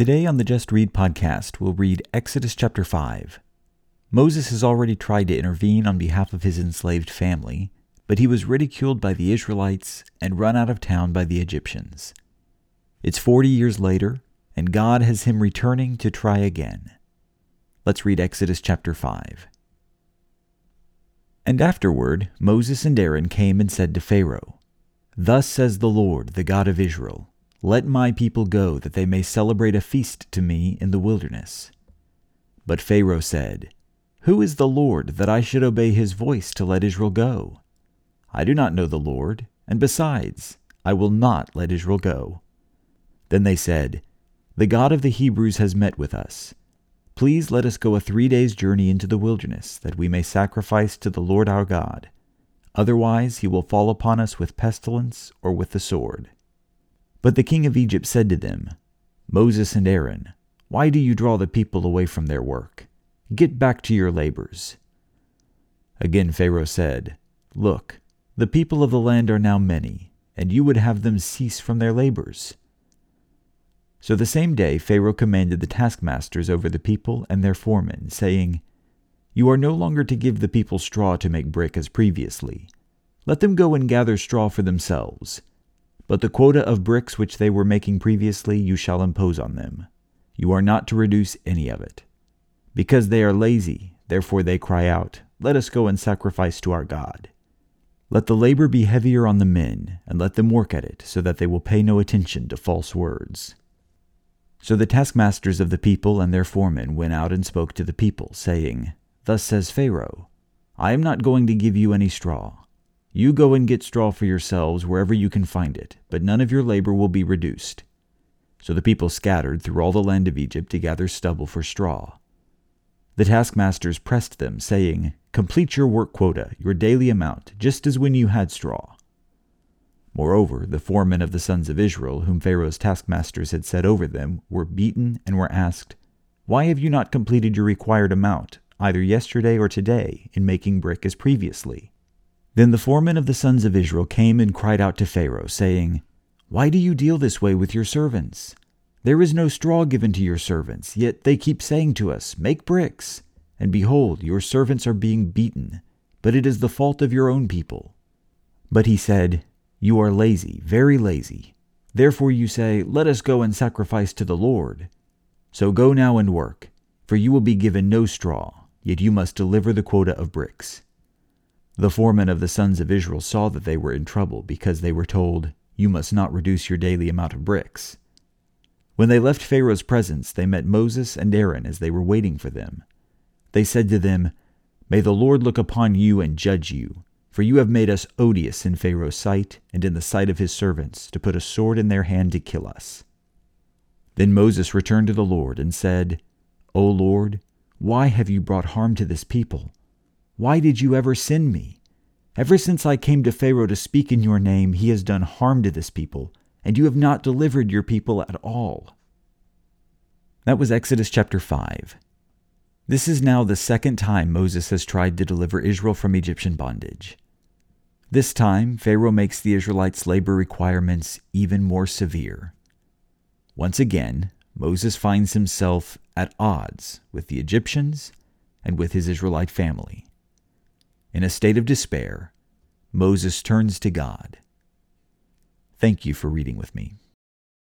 Today on the Just Read podcast, we'll read Exodus chapter 5. Moses has already tried to intervene on behalf of his enslaved family, but he was ridiculed by the Israelites and run out of town by the Egyptians. It's 40 years later, and God has him returning to try again. Let's read Exodus chapter 5. And afterward Moses and Aaron came and said to Pharaoh, "Thus says the Lord, the God of Israel, let my people go, that they may celebrate a feast to me in the wilderness." But Pharaoh said, "Who is the Lord, that I should obey his voice to let Israel go? I do not know the Lord, and besides, I will not let Israel go." Then they said, "The God of the Hebrews has met with us. Please let us go a 3 days' journey into the wilderness, that we may sacrifice to the Lord our God. Otherwise he will fall upon us with pestilence or with the sword." But the king of Egypt said to them, "Moses and Aaron, why do you draw the people away from their work? Get back to your labors." Again Pharaoh said, "Look, the people of the land are now many, and you would have them cease from their labors." So the same day Pharaoh commanded the taskmasters over the people and their foremen, saying, "You are no longer to give the people straw to make brick as previously. Let them go and gather straw for themselves. But the quota of bricks which they were making previously you shall impose on them. You are not to reduce any of it. Because they are lazy, therefore they cry out, 'Let us go and sacrifice to our God.' Let the labor be heavier on the men, and let them work at it, so that they will pay no attention to false words." So the taskmasters of the people and their foremen went out and spoke to the people, saying, "Thus says Pharaoh, I am not going to give you any straw. You go and get straw for yourselves wherever you can find it, but none of your labor will be reduced." So the people scattered through all the land of Egypt to gather stubble for straw. The taskmasters pressed them, saying, "Complete your work quota, your daily amount, just as when you had straw." Moreover, the foremen of the sons of Israel, whom Pharaoh's taskmasters had set over them, were beaten and were asked, "Why have you not completed your required amount, either yesterday or today, in making brick as previously?" Then the foremen of the sons of Israel came and cried out to Pharaoh, saying, "Why do you deal this way with your servants? There is no straw given to your servants, yet they keep saying to us, 'Make bricks.' And behold, your servants are being beaten, but it is the fault of your own people." But he said, "You are lazy, very lazy. Therefore you say, 'Let us go and sacrifice to the Lord.' So go now and work, for you will be given no straw, yet you must deliver the quota of bricks." The foremen of the sons of Israel saw that they were in trouble, because they were told, "You must not reduce your daily amount of bricks." When they left Pharaoh's presence, they met Moses and Aaron as they were waiting for them. They said to them, "May the Lord look upon you and judge you, for you have made us odious in Pharaoh's sight and in the sight of his servants, to put a sword in their hand to kill us." Then Moses returned to the Lord and said, "O Lord, why have you brought harm to this people? Why did you ever send me? Ever since I came to Pharaoh to speak in your name, he has done harm to this people, and you have not delivered your people at all." That was Exodus chapter 5. This is now the second time Moses has tried to deliver Israel from Egyptian bondage. This time, Pharaoh makes the Israelites' labor requirements even more severe. Once again, Moses finds himself at odds with the Egyptians and with his Israelite family. In a state of despair, Moses turns to God. Thank you for reading with me.